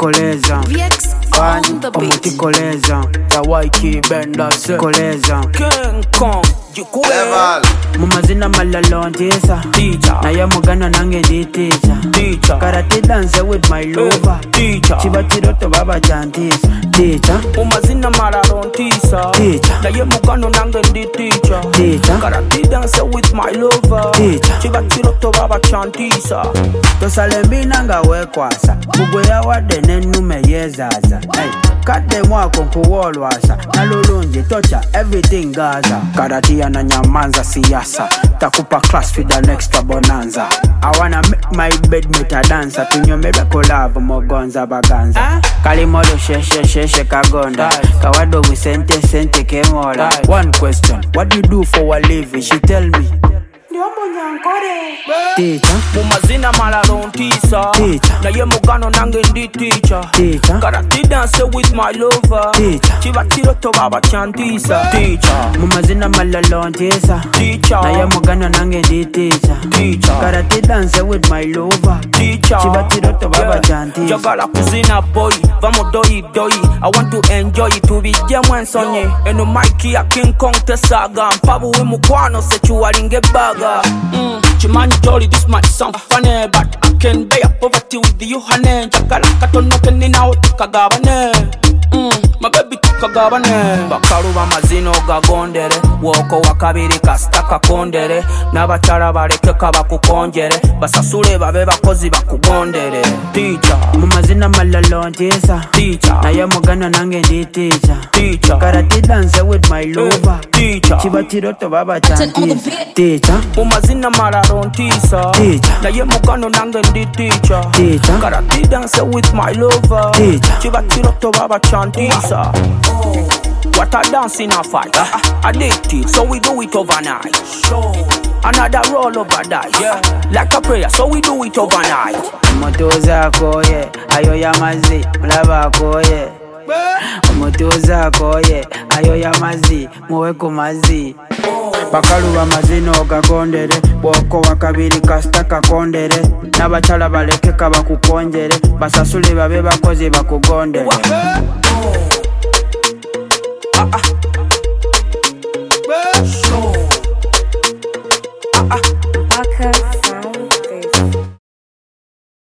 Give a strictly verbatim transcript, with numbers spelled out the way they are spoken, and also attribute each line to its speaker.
Speaker 1: koleza omuti koleza yawaiki benda se koleza King Kong
Speaker 2: Level.
Speaker 1: Mumazina malalo ntisa naye mugano nange ndi teacher karate dance with my lover chiba chiroto baba jantisa teacher
Speaker 3: Mumazina malalo ntisa naye mugano nange ndi teacher karate dance with my lover chiba chiroto baba jantisa
Speaker 1: tosale mbina nga wekwasa bugwe yawadde n'ennume yezaza kadde mwako nkuwolwasa nalulungi tocha everything gaza karate na nyamanza siyasa takupa class for the next bonanza I wanna make my bed meta dancer tunyomebe collab mogonza baganza ah? Kalimolo sheshe sheshe kagonda kawado wisente sente kemola one question what do you do for a living she tell me Teacher
Speaker 3: Mumazina malalo ntisa naye mugano nange ndi teacher karate dance with my lover chiba chiroto baba chantisa teacher
Speaker 1: Mumazina malalo ntisa naye mugano nange ndi teacher karate dance with my lover chiba chiroto baba chantisa
Speaker 3: jagala kuzina boy vamo doi doi I want to enjoy tubijje mwensonye eno Mikey ya King Kong tesaga mpabu we mukwano sechuwalinge baga mm. Chimani jolly, this might sound funny, but I can bear poverty with you, honey. Jagala katono keni na utukagabane. Mm, my baby tukagabane. Bakaruba mazino gagondere, woko wakabiri kasta kakondere. Nabachala bareke kabakukonjere, basasule babe bakozi bakugondere. Teacher,
Speaker 1: mumazina malalo ntisa
Speaker 3: teacher,
Speaker 1: naye mugano nange ndi teacher
Speaker 3: teacher,
Speaker 1: karate dance with my lover
Speaker 3: teacher,
Speaker 1: chiba chiroto baba chantisa teacher
Speaker 3: mumazina malalo ntisa naye mugano nange ndi teacher karate dance with my lover chiba chiroto baba chantisa. What a dance in a fight, uh, addicted, so we do it overnight. Another roll over that, yeah. Like a prayer, so we do it overnight.
Speaker 1: Motoza koye, ayo yamazi, mlaba koye. Motoza koye, ayo yamazi, muwe kumazi. Bakaluba mazino gagondere, bwoko wakabiri kasta kakondere. Nabachala baleke kabakukonjere, basasule babe bakozi bakugondere.